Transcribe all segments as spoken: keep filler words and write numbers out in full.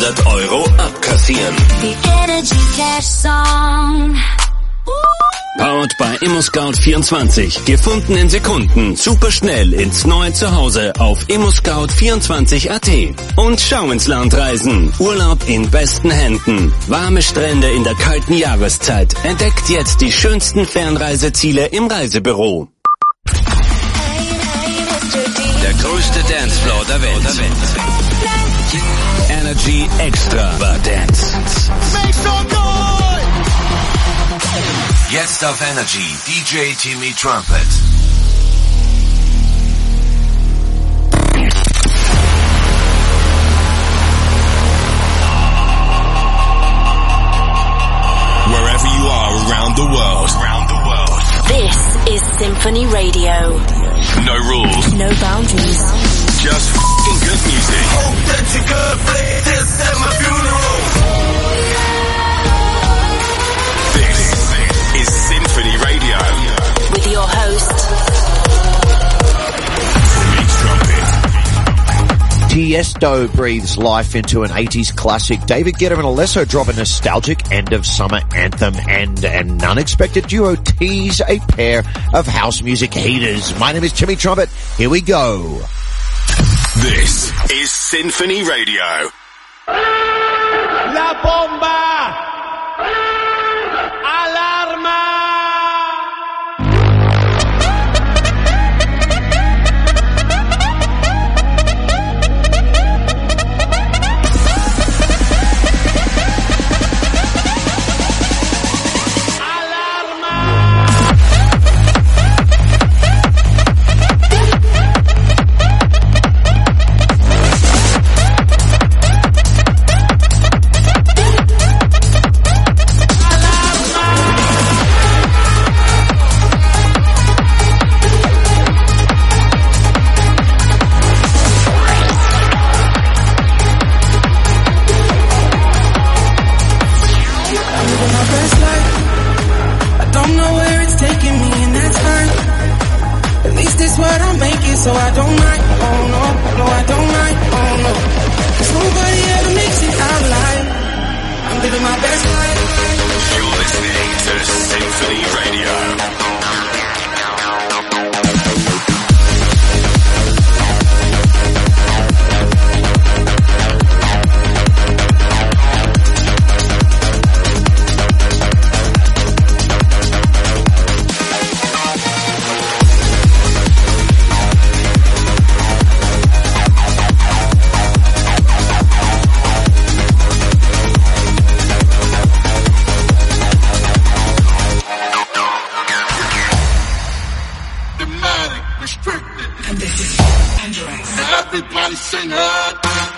hundert Euro abkassieren. The Energy Cash Song. Powered by ImmoScout vierundzwanzig. Gefunden in Sekunden. Superschnell ins neue Zuhause auf immoscout vierundzwanzig Punkt at. Und schau ins Land reisen. Urlaub in besten Händen. Warme Strände in der kalten Jahreszeit. Entdeckt jetzt die schönsten Fernreiseziele im Reisebüro. Der größte Dancefloor der Welt. Energy Extra war Dance. Jetzt auf Energy, D J Timmy Trumpet. Wherever you are around the world, around the world. This is Symphony Radio. No rules, no boundaries. Just f***ing good music. Hope that you could play this at my funeral. Is Symphony Radio with your host Tiesto breathes life into an eighties classic. David Guetta and Alesso drop a nostalgic end of summer anthem, and an unexpected duo tease a pair of house music heaters. My name is Timmy Trumpet. Here we go. This is Symphony Radio. La bomba! ¡Alarma! So I don't mind, oh no, no I don't mind, oh no. Cause nobody ever makes it out alive. I'm living my best life. You're listening to Symphony Radio. Everybody sing it.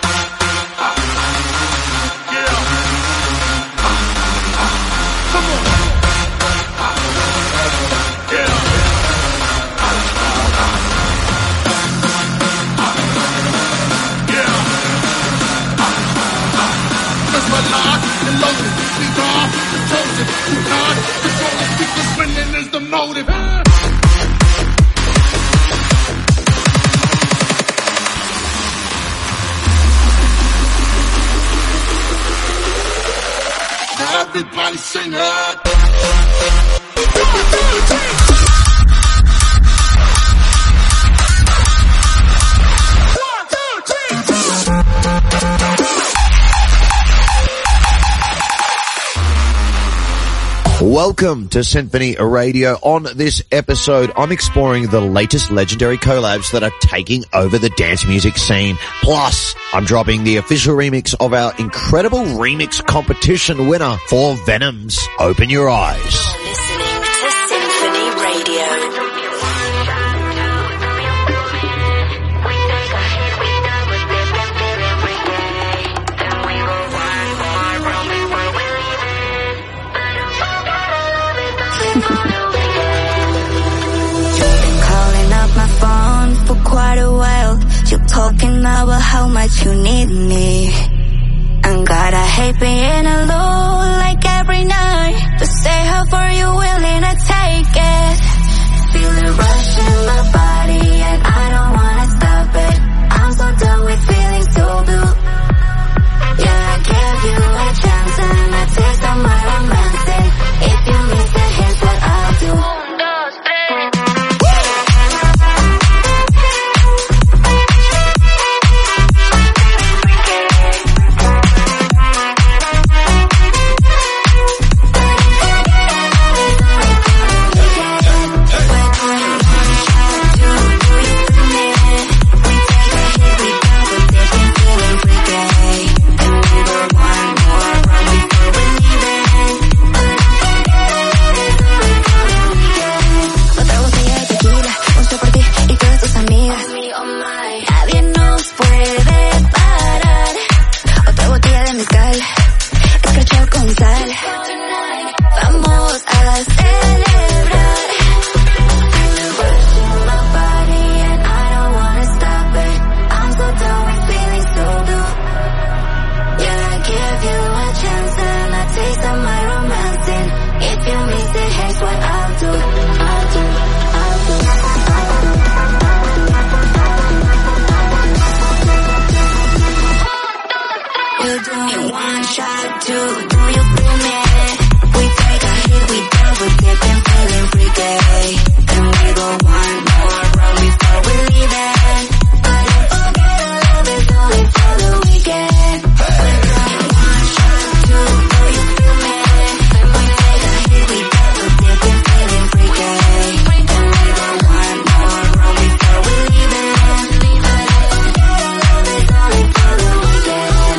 Yeah. Come on. Yeah. Yeah. Cause we're locked and loaded. We are the chosen. We God control the speakers. Winning is the motive. Everybody sing it. One, two, three. Welcome to Symphony Radio. On this episode, I'm exploring the latest legendary collabs that are taking over the dance music scene. Plus, I'm dropping the official remix of our incredible remix competition winner for Venom's Open Your Eyes. You're listening to Symphony Radio. Calling up my phone for quite a while. You're talking about how much you need me. And God, I hate being alone like every night. But say how far you're willing to take it. Feel the rush in my body and I don't wanna stop it. I'm so done with feeling so blue. Yeah, I to, do you feel me? We take a hit, we double dip and feeling freaky. And we go one more round before we leave it. But don't forget our love is only for the weekend. We're going one shot, two, do you feel me? We take a hit, we double dip and feeling freaky. And we go one more round before we leave it. But don't forget our love is only for the weekend.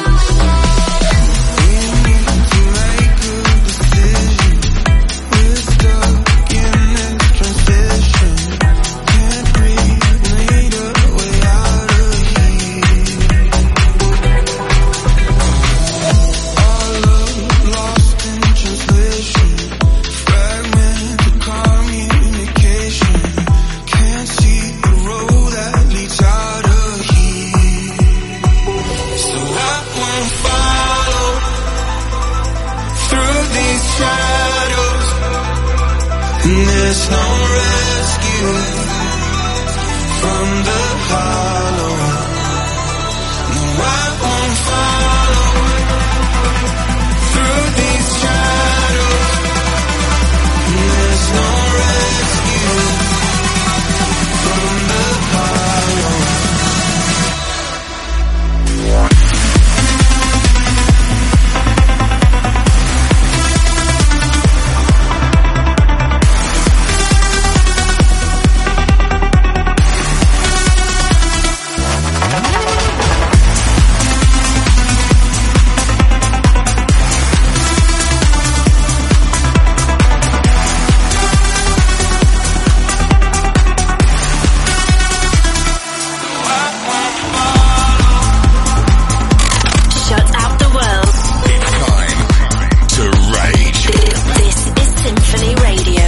There's no rescue from the hollow. No, I won't follow through these shadows. There's no rescue from the hollow. Shut out the world. It's time to rage. This is Symphony Radio.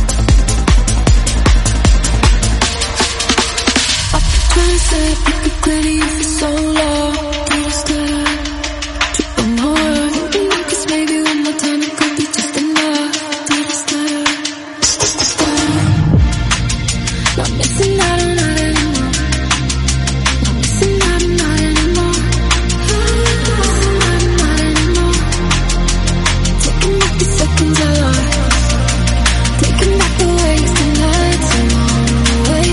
Trying to say it clearly for so long. But instead, trip on my word. Cause maybe one more time it could be just enough. But instead, not missing out on that anymore. Not missing out on that anymore. Missing out on that anymore. Taking back the seconds I lost. Taking back the ways the nights are long away.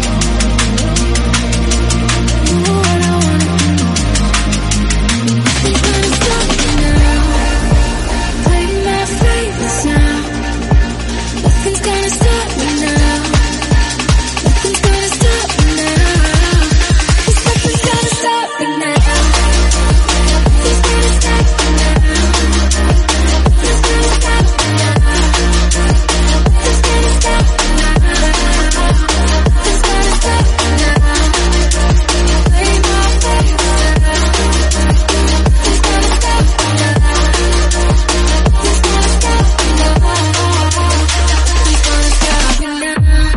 You know what I wanna do. Nothing's gonna stop me now. Playing my favorites now. Nothing's gonna stop me now. Nothing's gonna stop me now. 'Cause nothing's gonna stop me now. Nothing's gonna stop me now. Nothing's gonna stop me now. Nothing's gonna stop me now. Nothing's gonna stop me now. Play my favorites now. Nothing's gonna stop me now. Nothing's gonna stop me now. Nothing's gonna stop me now.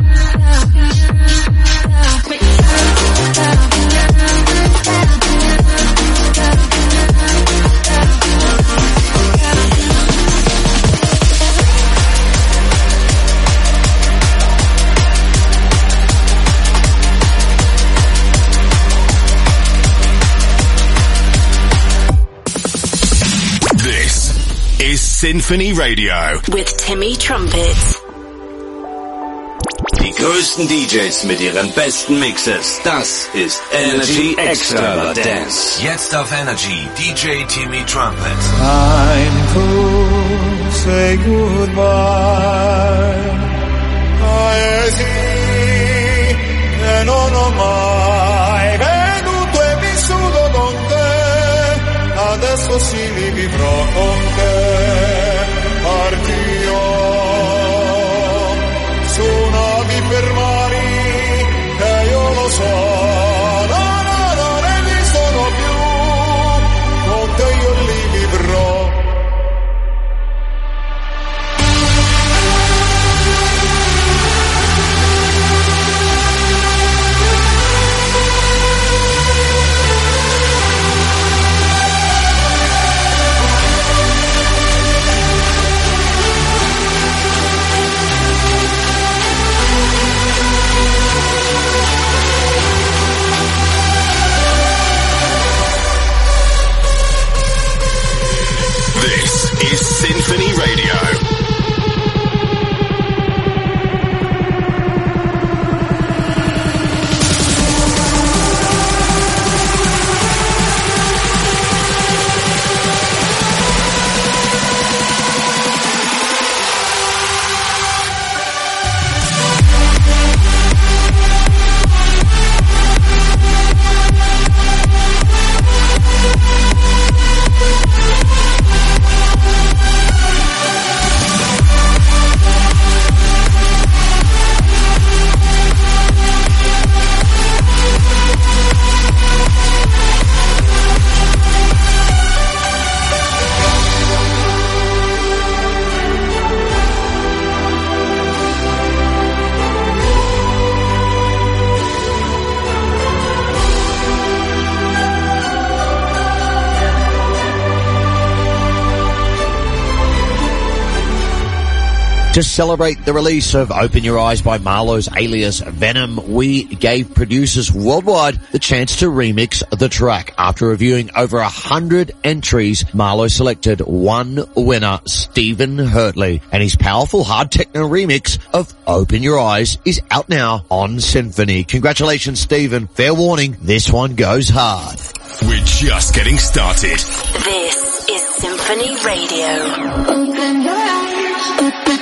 This is Symphony Radio. With Timmy Trumpet. Die größten D Js mit ihren besten Mixes. Das ist Energy Extravaganza. Jetzt auf Energy, D J Timmy Trumpet. Time to say goodbye. Paesi che non ho mai veduto e vissuto con te. Adesso sì li vivrò con te. Partirò su navi per mari che io lo so. No, no, non esistono più. Con te io li vivrò. To celebrate the release of Open Your Eyes by Marlowe's alias Venom, we gave producers worldwide the chance to remix the track. After reviewing over a hundred entries, Marlowe selected one winner, Stephen Hurtley, and his powerful hard techno remix of Open Your Eyes is out now on Symphony. Congratulations, Stephen. Fair warning, this one goes hard. We're just getting started. This is Symphony Radio. Open your eyes.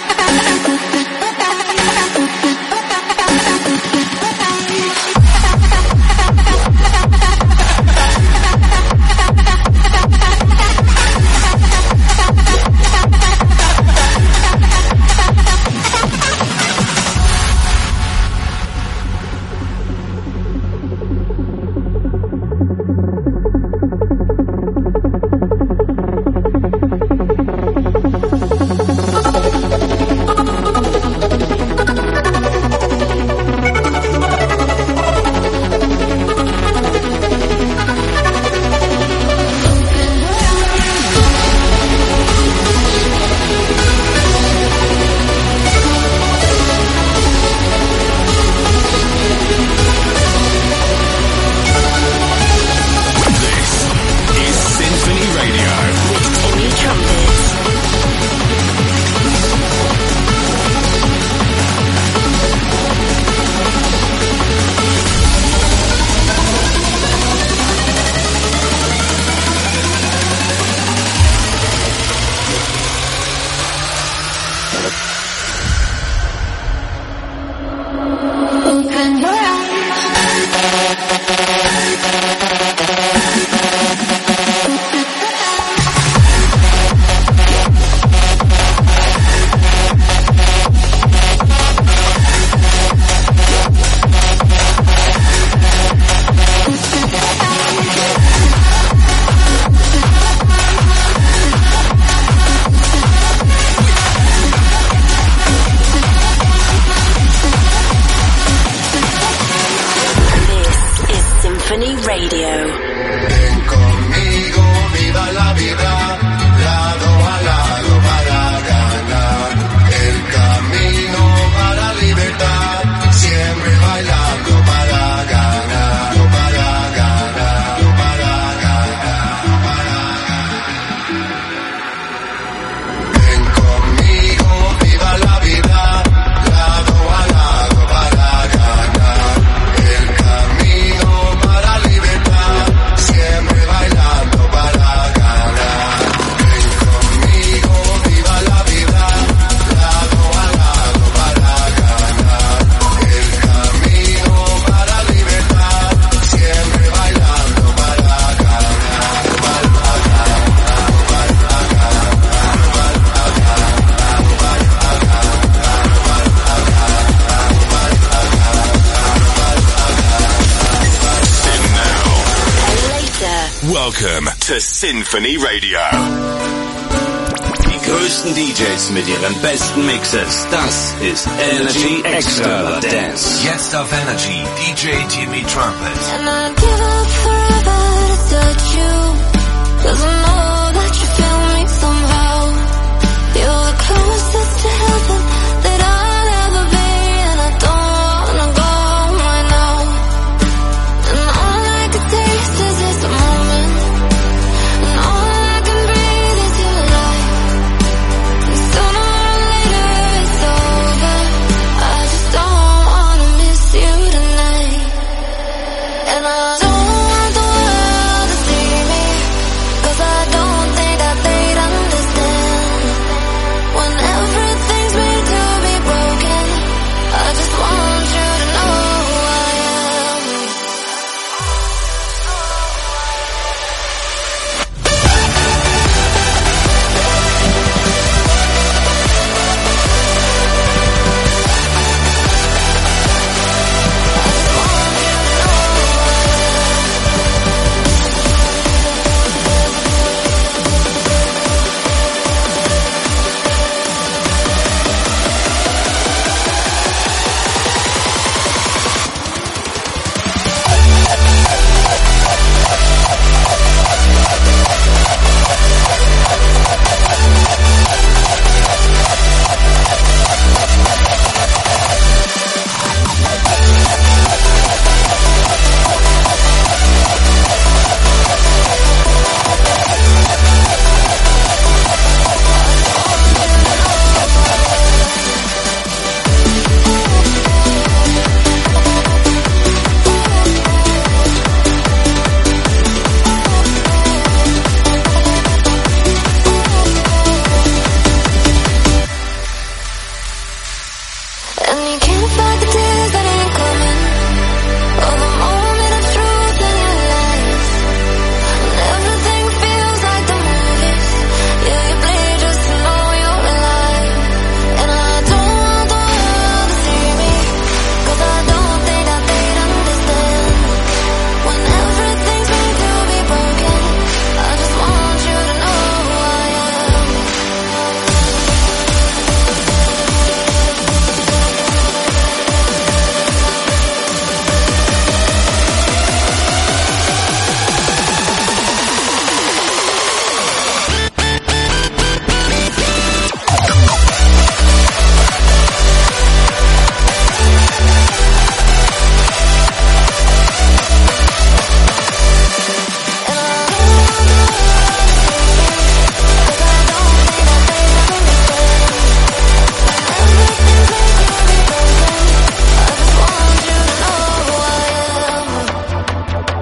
Welcome to Symphony Radio. Die größten D Js mit ihren besten Mixes. Das ist Energy Extra Dance. Jetzt auf Energy, D J Timmy Trumpet. And I'd give up forever to touch you, 'cause I know that you feel me somehow. You're the closest to heaven that I'll ever be, and I don't wanna go home right now. And all I can taste is this moment, and all I can breathe is your light. And sooner or later it's over, I just don't wanna miss you tonight. And I don't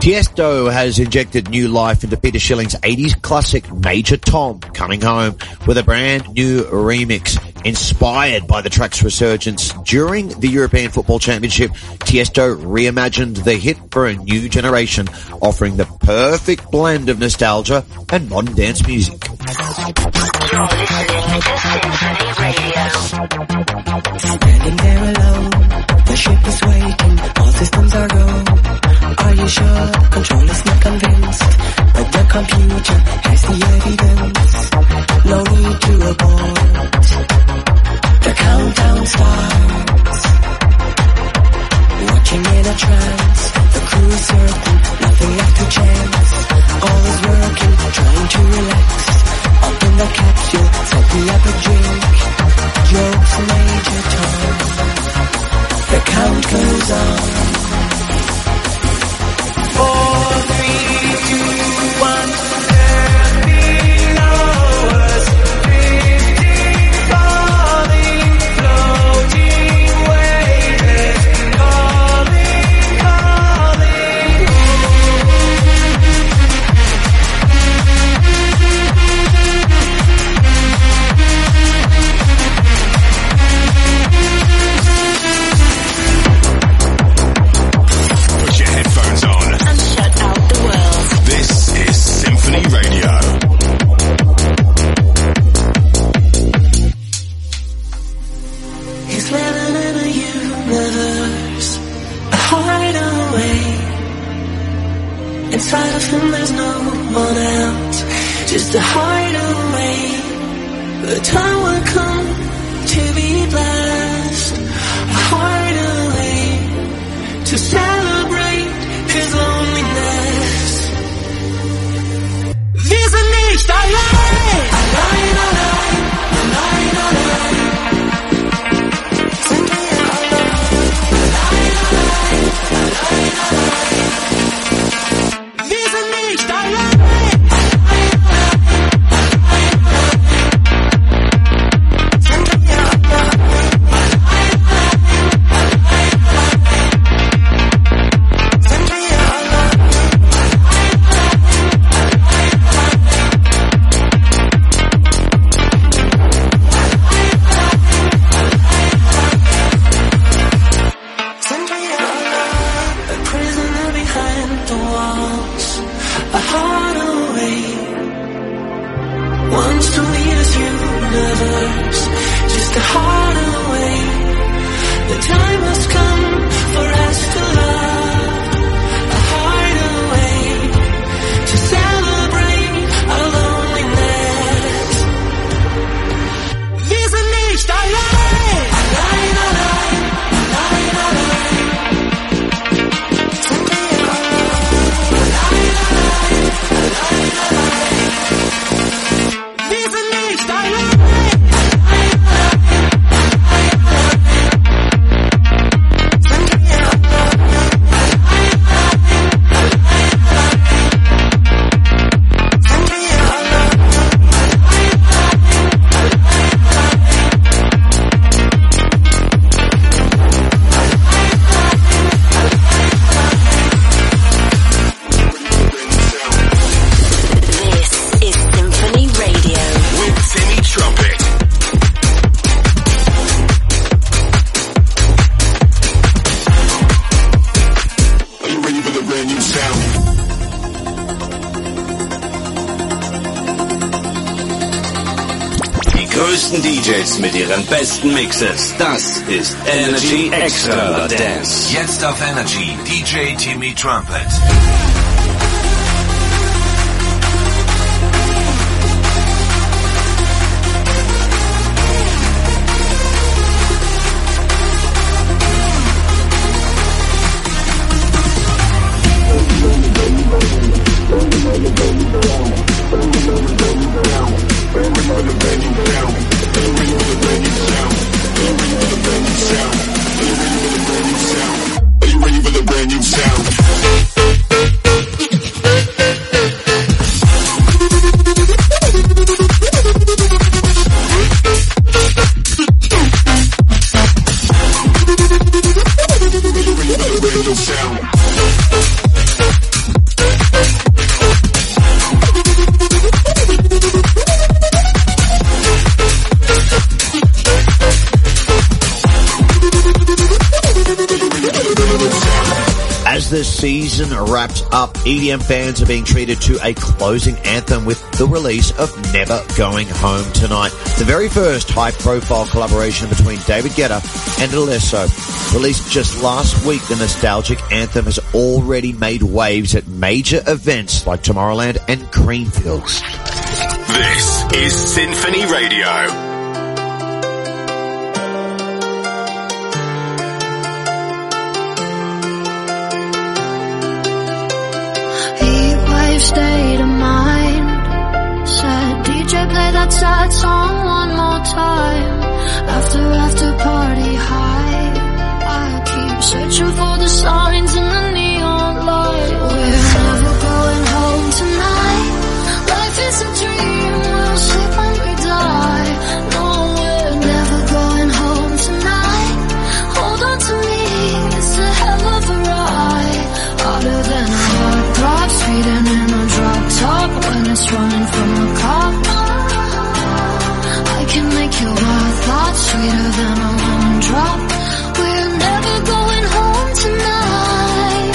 Tiesto has injected new life into Peter Schilling's eighties classic Major Tom, coming home with a brand new remix inspired by the track's resurgence during the European Football Championship. Tiesto reimagined the hit for a new generation, offering the perfect blend of nostalgia and modern dance music. You're listening to Symphony Radio. Standing there alone, the ship is waiting, all systems are go. Are you sure? Control is not convinced, but the computer has the evidence. No need to abort. The countdown starts. Watching in a trance, the crew is certain, nothing left to chance. All is working, trying to relax. Up in the capsule, set me up a drink. Jokes Major Tom. The count goes on. Four, three, two, one. Earth below us, drifting, falling, floating, weighted, calling, calling. Put your headphones on. And shut out the world. This is Symphony Radio. He's living in a universe, a hideaway. Inside of him there's no one else, just a hideaway. The time will come to be blessed, a hideaway to celebrate his loneliness. Wir sind nicht allein, allein, allein, allein, allein. Sind wir allein, allein, allein, allein, allein. Wir sind nicht allein. Sind wir allein, sind wir allein. Sind wir allein. A prisoner behind the walls, a heart away. Wants to leave this universe, just a heart away. The time has come for us to love, a heart away to celebrate our loneliness. Wir sind nicht allein, allein, allein, allein, allein. Sind wir allein, allein, allein, allein, allein. Wir sind nicht allein. This is Symphony Radio. With Timmy Trumpet. Are you ready for the brand new sound? Die größten D Js mit ihren besten Mixes. Das ist Energy Extra Dance. Jetzt auf Energy, D J Timmy Trumpet. Are you ready for the brand new sound? season wraps up, E D M fans are being treated to a closing anthem with the release of Never Going Home Tonight, the very first high-profile collaboration between David Guetta and Alesso. Released just last week, the nostalgic anthem has already made waves at major events like Tomorrowland and Creamfields. This is Symphony Radio. State of mind. Said D J play that sad song one more time. After after party high, I keep searching for the signs in the neon light. We're never going home tonight. Life is a dream, we'll sleep when we die. No, we're never going home tonight. Hold on to me, it's a hell of a ride. Harder than a heart throb, speeding in a drop top when it's running from a cop. I can make your heart thought sweeter than a lemon drop. We're never going home tonight.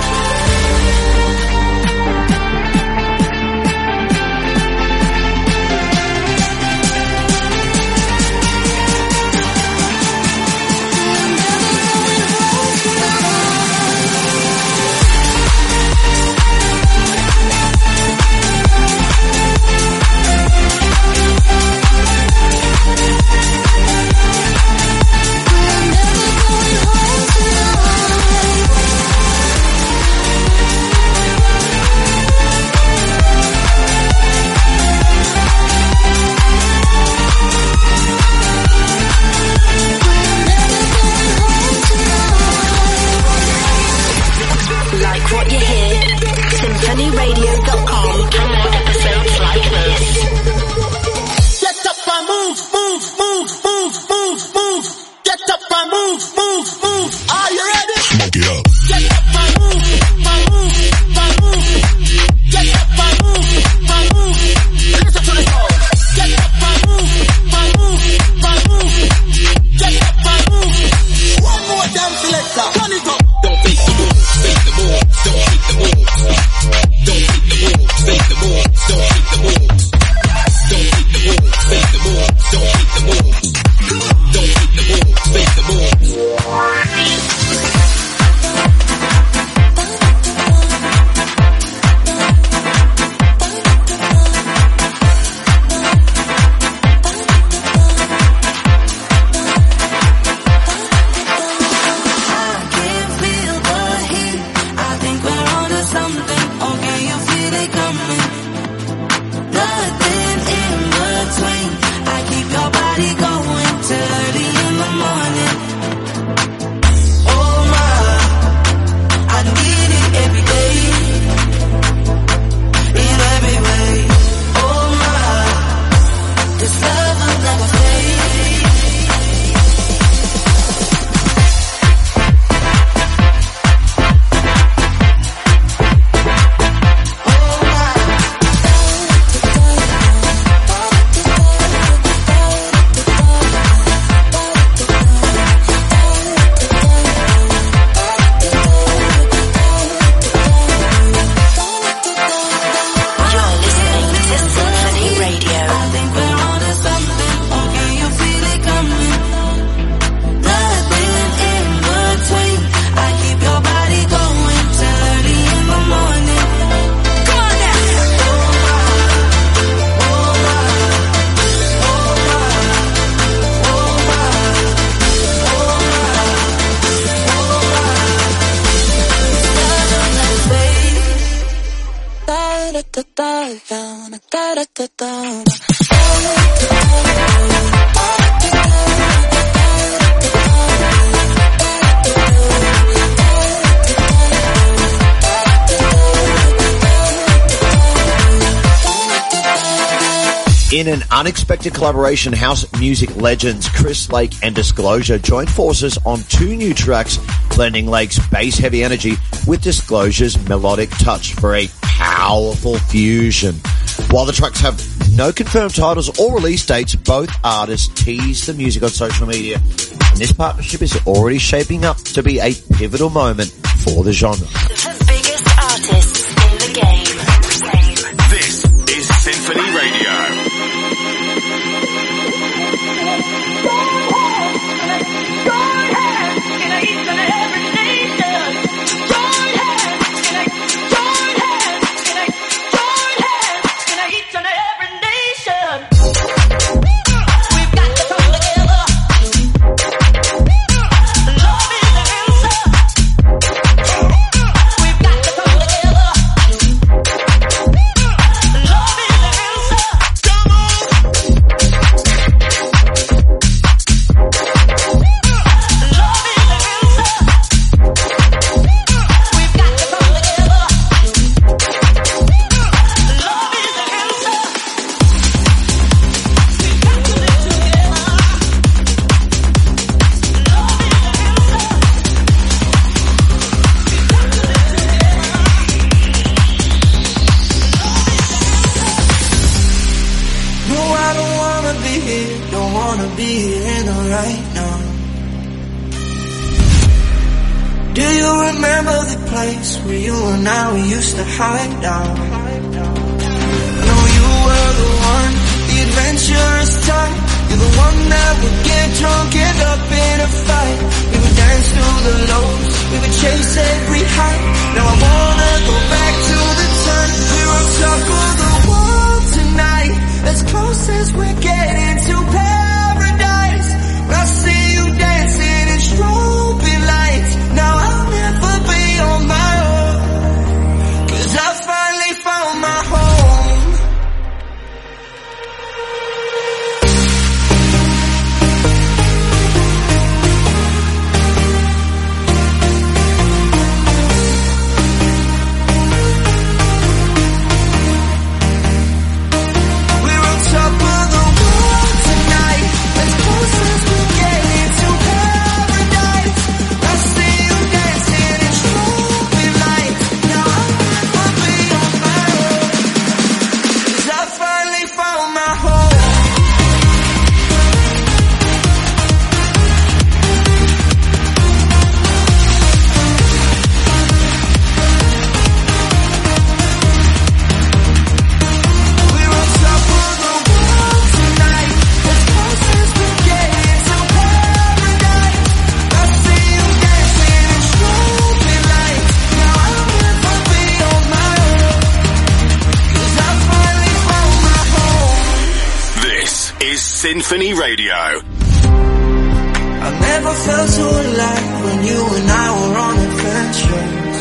symphony radio dot com. More episodes like this. Get up and move, move, move, move, move, move. Get up and move, move, move. Are you ready? Smoke it up. Get up and move, and move, and move. Get up and move, and move. Listen to the song. Get up and move, and move, and move. Get up and move. One more damn selector. Turn it up. Don't fake the move, fake the move. Don't fake the move. Don't fake the move, fake the move. Don't fake the move. Don't fake the move, fake the move. Don't fake the move. Don't fake the move, fake the move. In an unexpected collaboration, house music legends Chris Lake and Disclosure joined forces on two new tracks, blending Lake's bass-heavy energy with Disclosure's melodic touch for a powerful fusion. While the tracks have no confirmed titles or release dates, both artists tease the music on social media, and this partnership is already shaping up to be a pivotal moment for the genre. here, don't wanna be here in the right now. Do you remember the place where you and I, we used to hide out? I know you were the one, the adventurous type. You're the one that would get drunk, end up in a fight. We would dance through the lows, we would chase every high. Now I wanna go back to the time we were on top of the world tonight. As close as we're getting to paradise. I see you dancing in strobing lights. Now I'll never be on my own, 'cause I finally found my home. We're on top of the world tonight. As close as we're getting to paradise. I see you dancing in strobing lights. Now I'll never be on my own, 'cause I finally found my home. We're on top of the world tonight. As close as we're getting to paradise. I see you dancing in strobing lights. Now I'll never be on my own, 'cause I finally found my home. This is Symphony Radio. I never felt so alive when you and I were on adventures.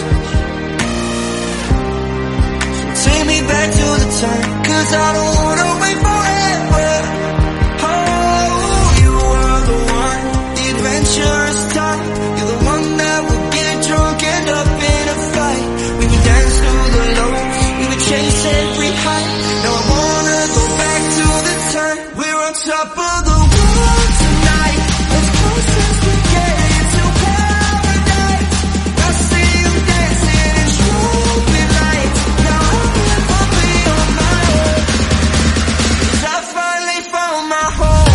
So take me back to the time, 'cause I don't wanna wait forever. Oh, you were the one, the adventurous type. You're the one that would get drunk, end up in a fight. We would dance through the lows, we would chase every high. Now I wanna go back to the time we're on top of the world tonight. As close as we get to paradise. I see you dancing in strobing lights. Now I'll never be on my own, 'cause I finally found my home.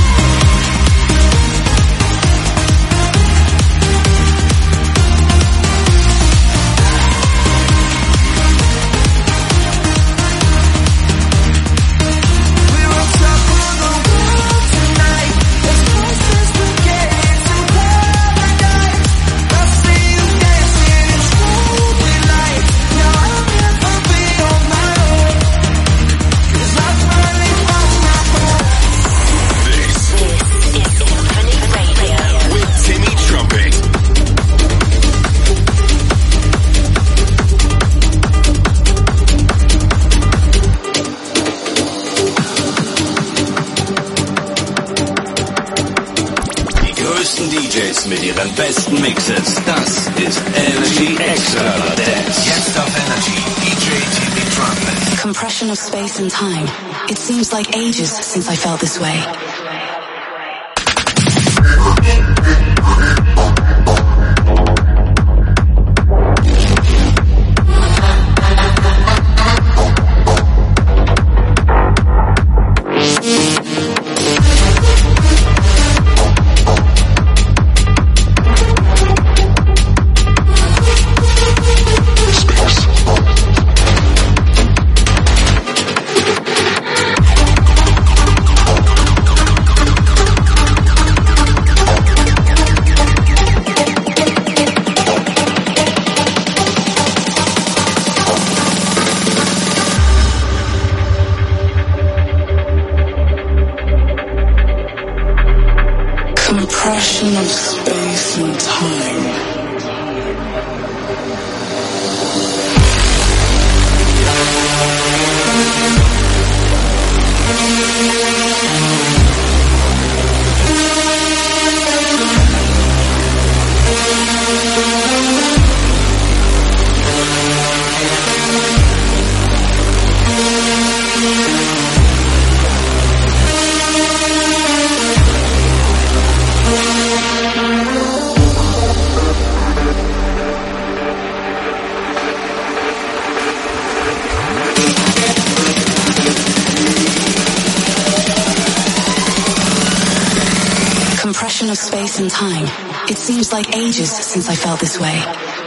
We're on top of the world tonight. As close as we get to paradise. I see you dancing in strobing lights. Now I'll never be on my own, 'cause I finally found my home. This This is Symphony Radio. with Timmy Trumpet. Die größten D Js mit ihren besten Mixes. Das ist Energy Extra Dance. Jetzt auf Energy, D J Timmy Trumpet. Compression of space and time. It seems like ages since I felt this way. Compression of space and time. space and time. It seems like ages since I felt this way.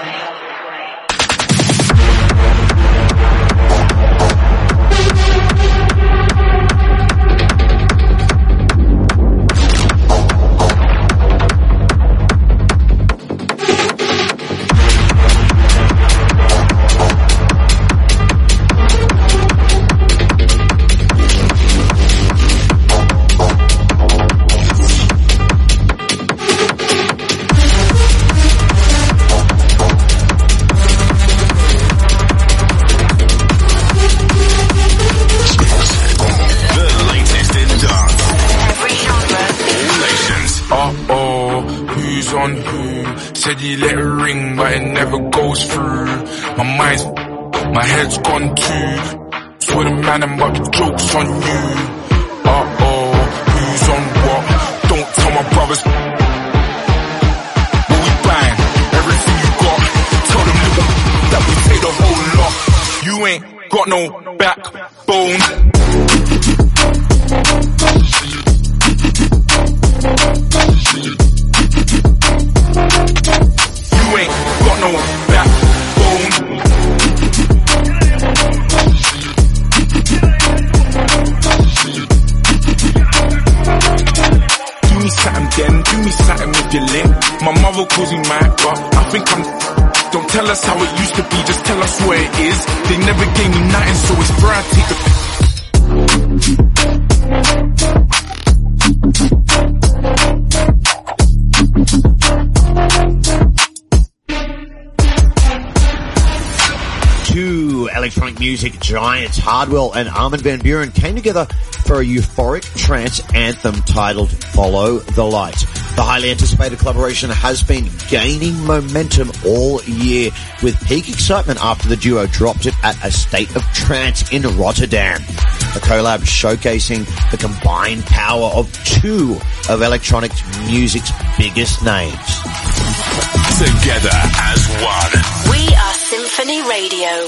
Said you let it ring, but it never goes through. My mind's, my head's gone too. Swear the man and but the joke's on you. Uh-oh, who's on what? Don't tell my brothers. But we bang, everything you got. Tell them little that we take the whole lot. You ain't got no backbone. You ain't got no backbone. Do me something then, do me something with your lip. My mother calls me mad, but I think I'm... Don't tell us how it used to be, just tell us where it is. They never gave me nothing, so it's fair I take the... Two electronic music giants, Hardwell and Armin van Buuren, came together for a euphoric trance anthem titled Follow the Light. The highly anticipated collaboration has been gaining momentum all year, with peak excitement after the duo dropped it at a State of Trance in Rotterdam. The collab showcasing the combined power of two of electronic music's biggest names. Together as one. We are Symphony Radio.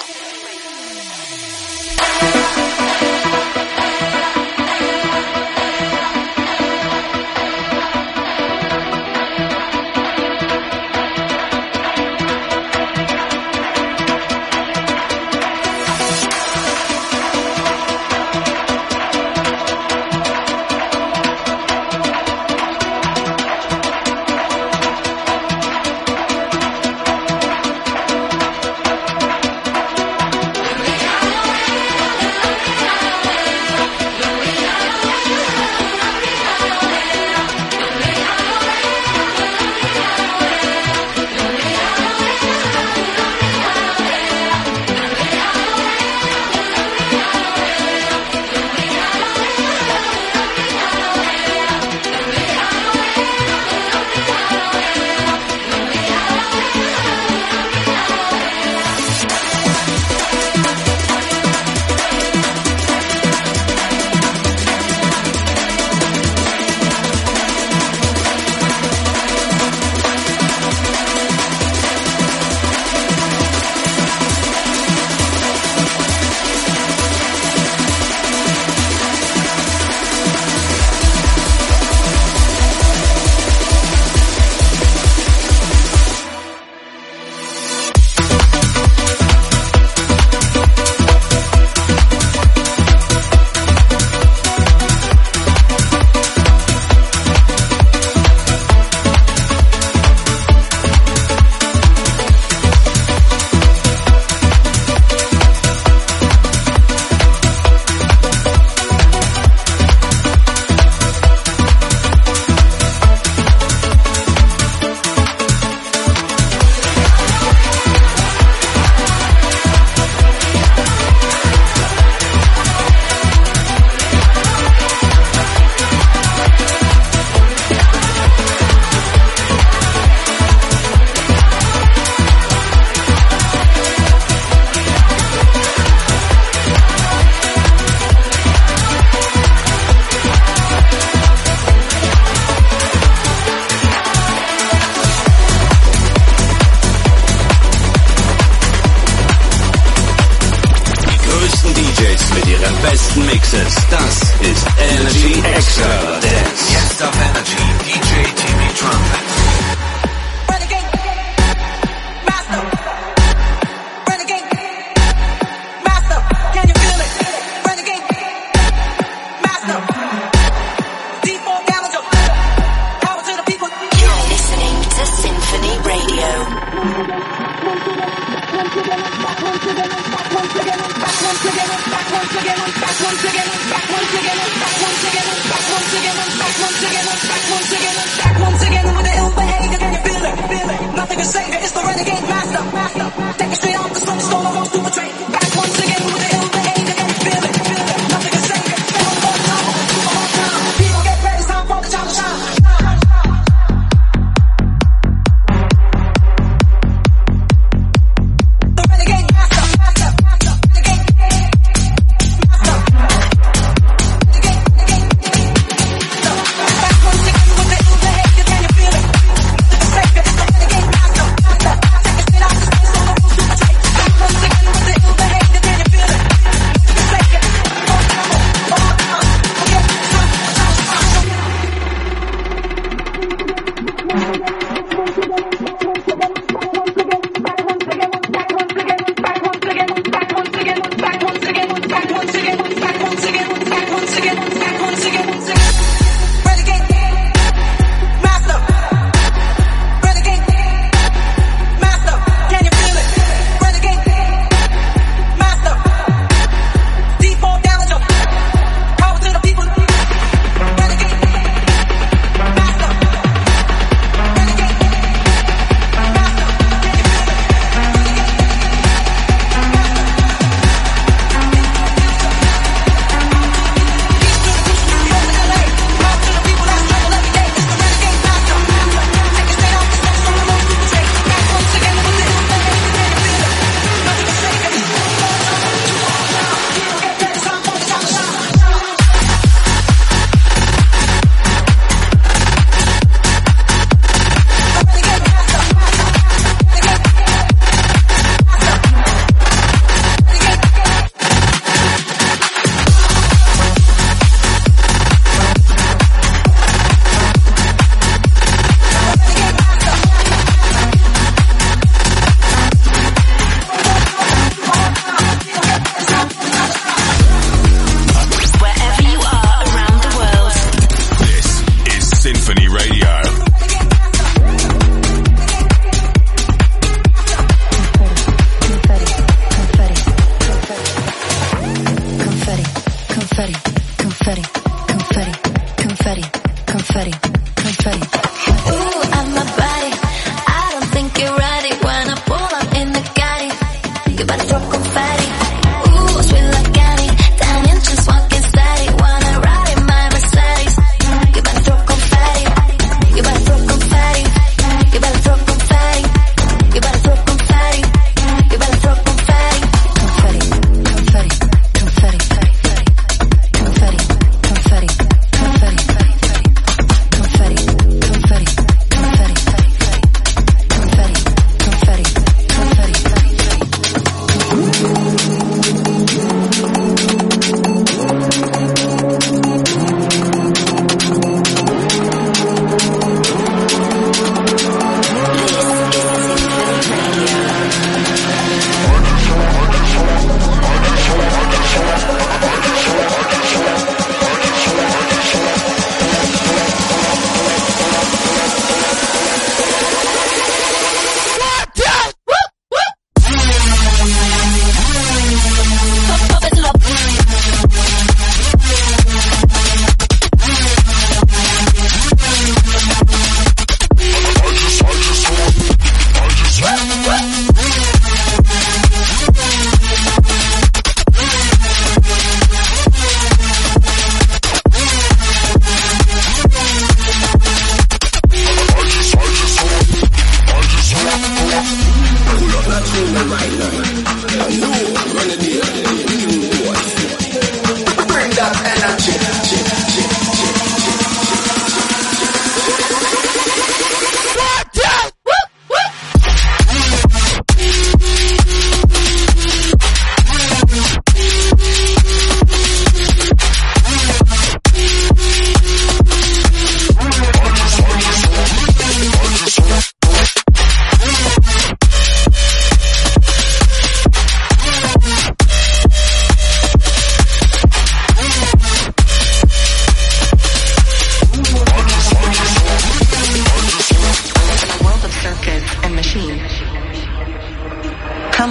Mixes. Das ist Energy Extra Dance. Jetzt auf Energy, D J Timmy Trumpet. Trumpet.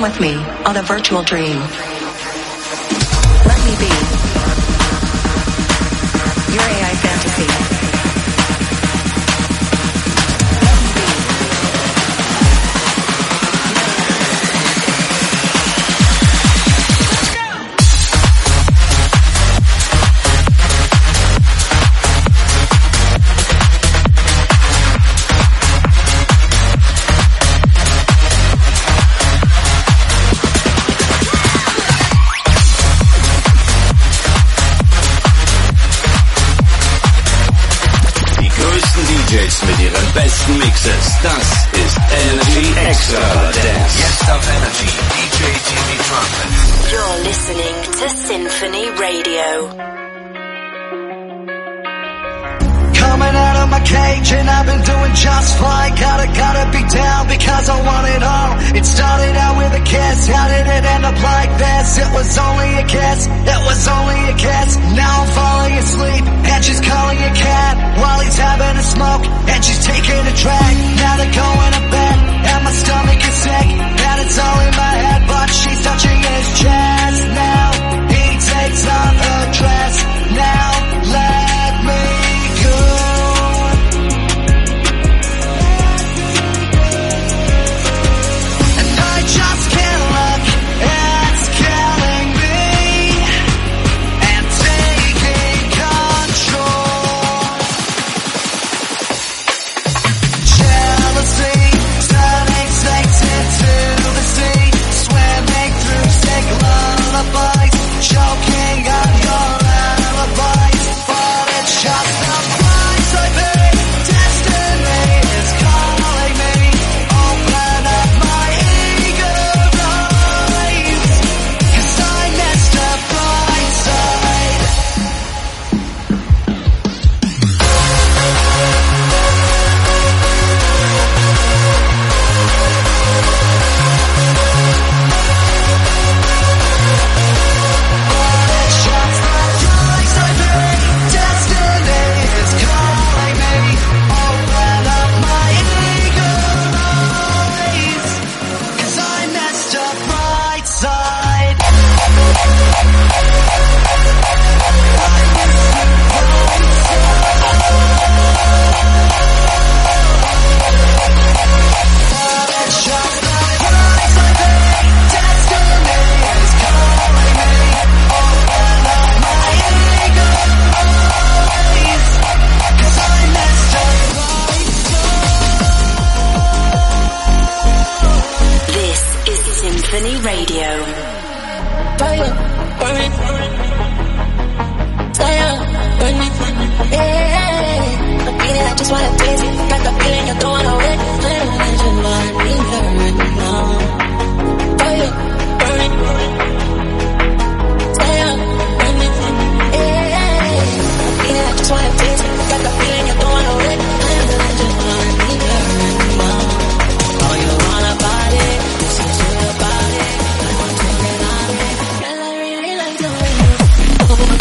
with me on a virtual dream. Let me be your A I fantasy. Mit ihren besten Mixes. Das ist Energy Extravaganza. Jetzt auf Energy, D J Jimmy Trumpet. You're listening to Symphony Radio. Coming out of my cage and I've been doing just fine. Gotta, gotta be down because I want it all. It started out with a kiss. How did it end up like this? It was only a kiss. It was only a kiss. Now I'm falling asleep and she's calling a cab while he's having a smoke and she's taking a drag. Now they're going to bed and my stomach is sick and it's all in my head, but she's touching his chest. Now he takes off her dress. Now let me go. And I just can't look, it's killing me and taking control. Jealousy turning snakes into the sea, swimming through sick lullabies, choking on your alibis. But it's just the price I pay. Destiny is calling me. Open up my eager eyes, 'cause I messed up right side. It's just the price I pay. Destiny is calling me. Open up my eager eyes, 'cause I messed up right side. But it's just the price I pay. Destiny is calling me. Open up my eager eyes, 'cause I messed up right side. This is Symphony Radio. Fire, burn, fire, burn it, yeah. I feel it, I just wanna taste it. Got the feeling you're throwing away. I don't need your money, learn now. Fire, burn it, fire, burn it, yeah. I feel it, I just wanna taste it. Got the feeling you're throwing away. I don't need your money, learn now. Oh, you wanna body, listen to your body. I want to get on it. Girl, I really like the way you. Girl, I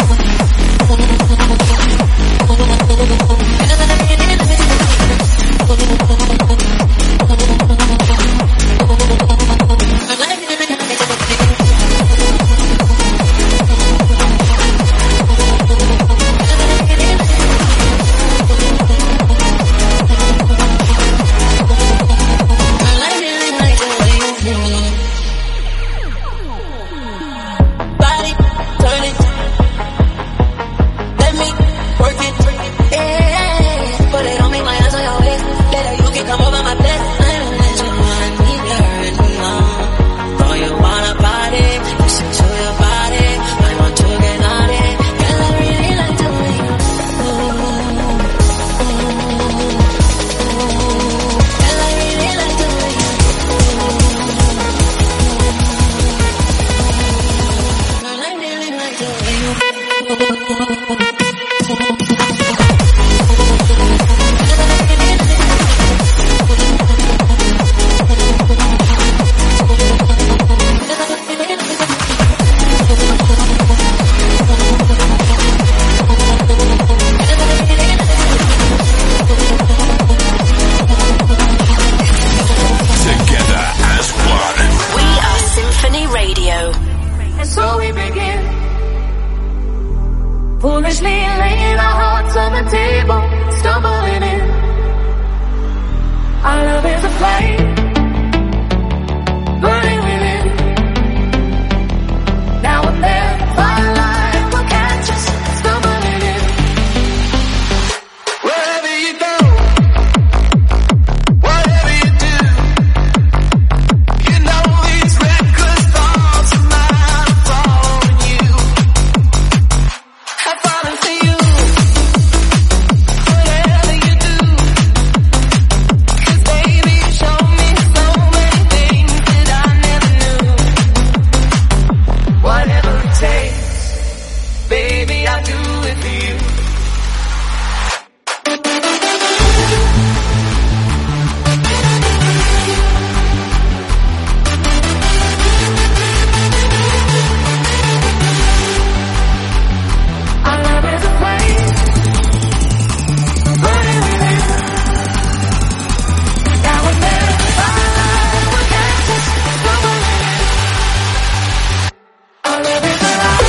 really like Foolishly laying our hearts on the table, stumbling in. Our love is a flame, burning within. Now and then, firelight will catch us, stumbling in. Wherever you go, whatever you do, you know these reckless thoughts of mine are following you. I've fallen for you. Whatever you do, 'cause baby, you show me so many things that I never knew. Whatever it takes, baby, I'll do it for you. Our love is a flame, burning within. Now and then, firelight will catch us, stumbling in. Our love is alive.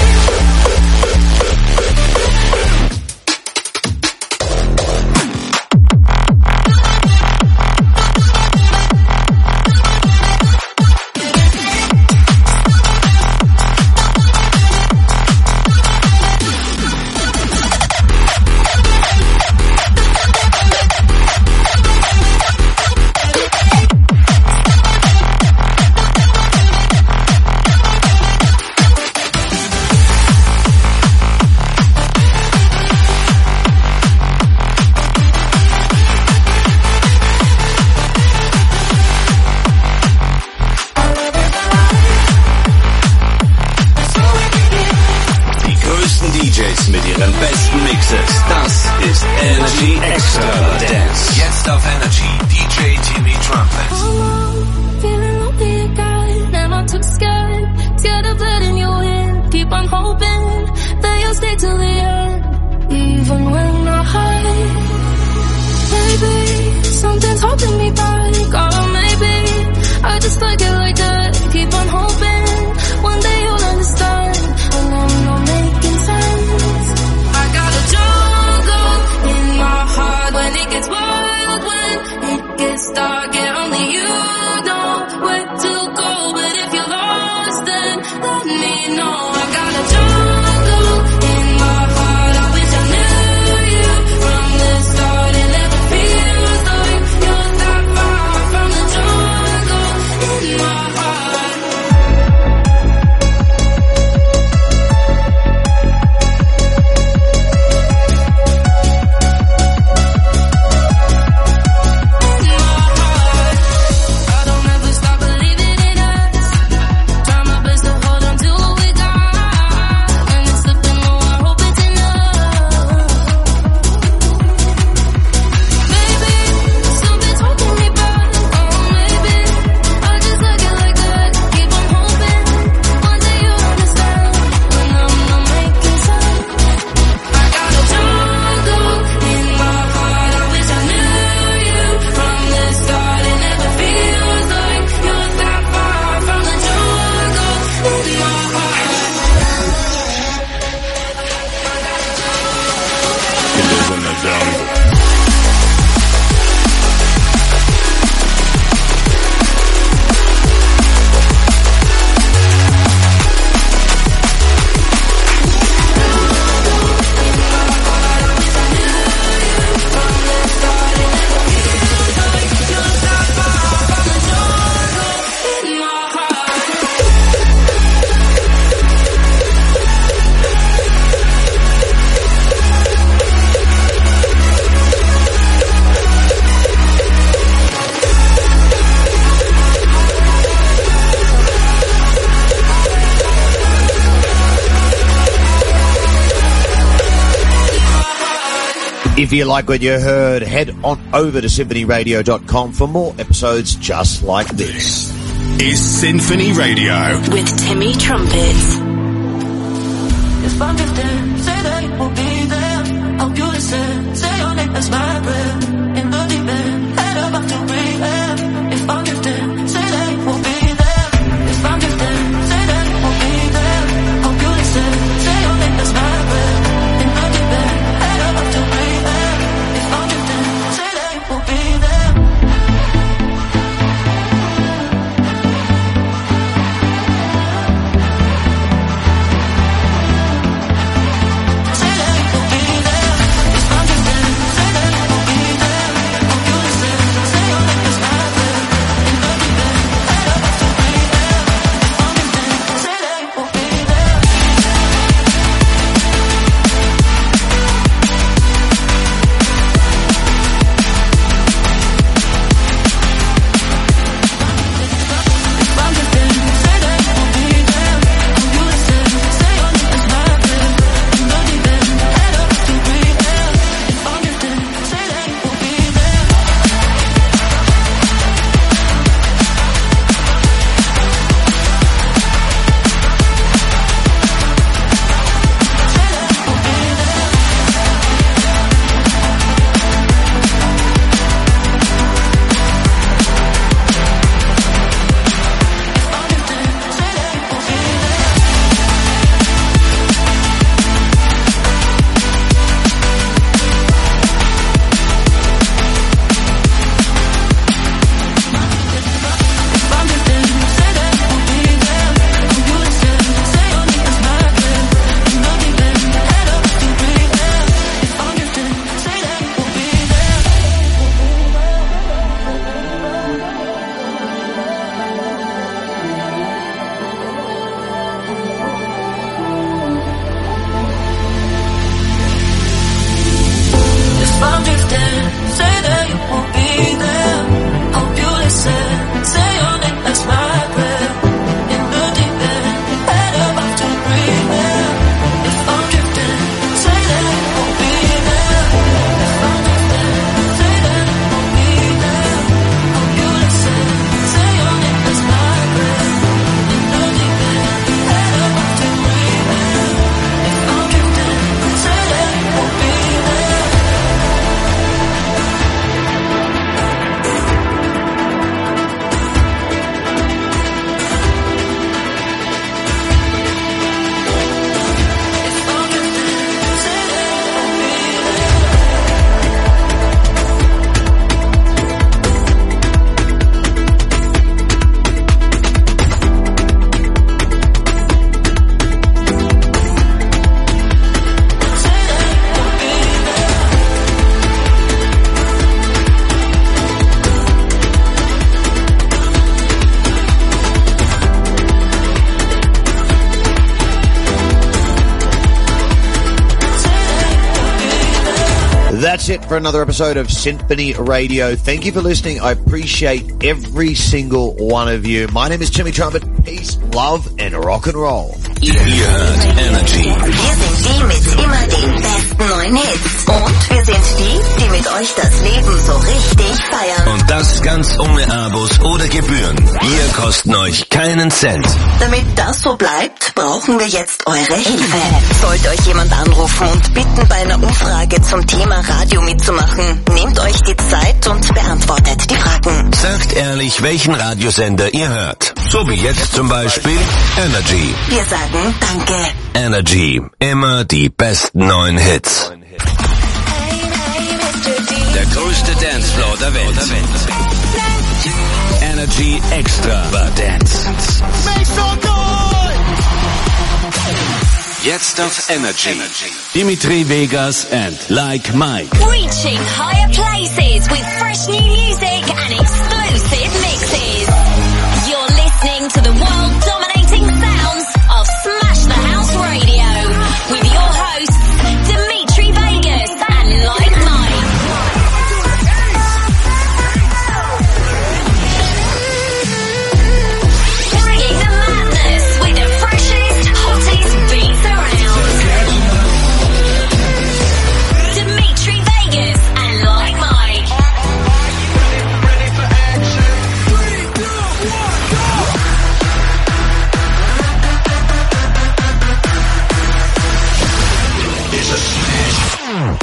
Die größten D Js mit ihren besten Mixes. Das ist Energy Extra Dance. Jetzt auf Energy, D J Timmy Trumpet. Feeling lonely again, and I'm too scared. Scared of letting you in. Keep on hoping that you'll stay till the end, even when I hide. Maybe something's holding me back, or maybe I just like it like that. Keep on hoping one day you'll understand, and I'm not making sense. I got a jungle in my heart when it gets wild, when it gets dark, yeah, only you know where to go. But if you're lost, then let me know. I got a jungle in my heart. I wish I knew you from the start. It never feels like you're that far from the jungle in my heart. I don't ever stop believing in us. Try my best to hold on to what we got. When it's slipping away, I hope it's enough. Maybe something's holding me back. Oh, maybe I just like it like that. Keep on hoping one day you'll understand, when I'm not making sense. I got a jungle in my heart. I wish I knew you from the start. It never feels like you're that far from the jungle in my heart. He lives in the jungle. In my heart. If you like what you heard, head on over to symphony radio dot com for more episodes just like this. Is Symphony Radio. With Timmy Trumpet. If I'm drifting, say that you will be there. Hope you listen, say your name as my breath. In the deep end, head about to breathe. If I'm drifting, say that you will be there. If I'm drifting, say that you will be there. Hope you listen, say your name as my breath. In That's it for another episode of Symphony Radio. Thank you for listening. I appreciate every single one of you. My name is Timmy Trumpet. Peace, love, and rock and roll. Ihr hört Energy. Wir sind die mit immer den besten neuen Hits. Und wir sind die, die mit euch das Leben so richtig feiern. Und das ganz ohne Abos oder Gebühren. Wir kosten euch keinen Cent. Damit das so bleibt, brauchen wir jetzt eure Hilfe. Sollte euch jemand anrufen und bitten, bei einer Umfrage zum Thema Radio mitzumachen, nehmt euch die Zeit und beantwortet die Fragen. Sagt ehrlich, welchen Radiosender ihr hört. So wie jetzt zum Beispiel Energy. Wir sagen Danke. Energy. Immer die besten neuen Hits. Der größte Dancefloor der Welt. Energy Extravaganza. Jetzt auf Energy. Dimitri Vegas and Like Mike. Reaching higher places with fresh new music and exclusive mixes. You're listening to the world-dominating sounds of Smash the House Radio with your hosts Dimitri Vegas and Like Mike. Bringing the madness with the freshest, hottest beats around. Dimitri Vegas and Like Mike. Ready for action. Three, two, one, go! It's a smash.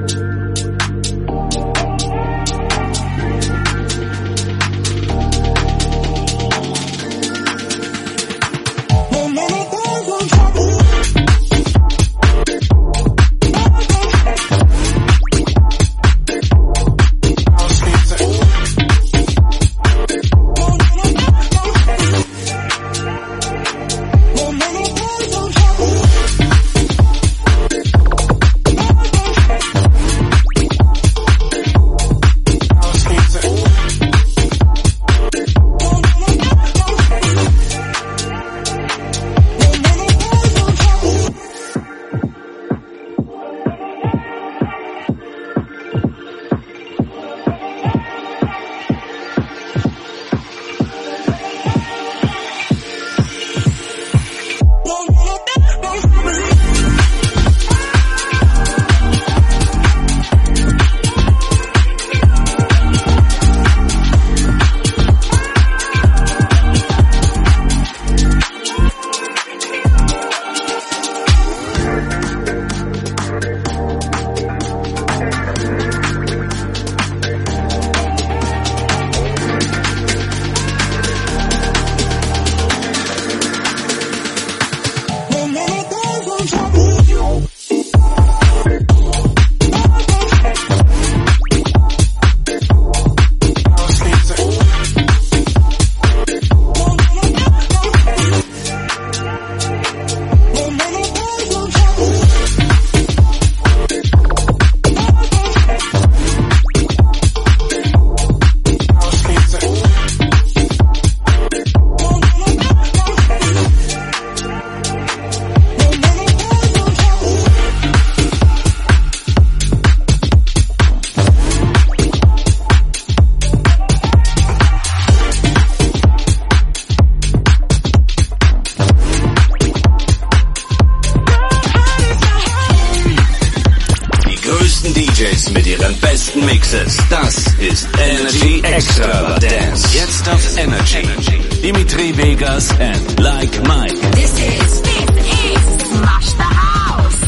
Mixes. Das ist Energy Extravaganza. Jetzt auf Energy. Dimitri Vegas and Like Mike. This is, this is Smash the House.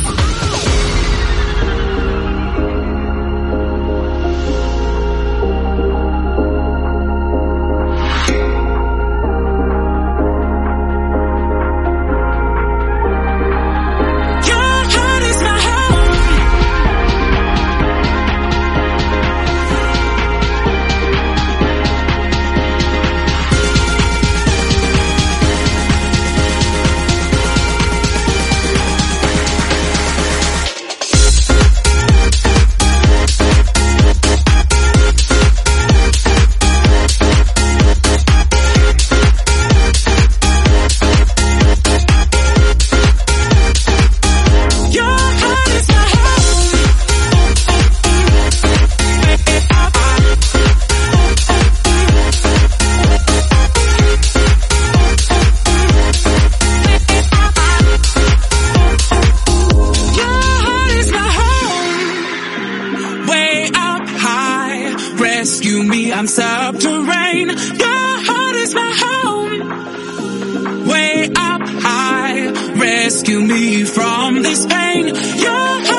I'm subterranean. Your heart is my home. Way up high, rescue me from this pain. Your heart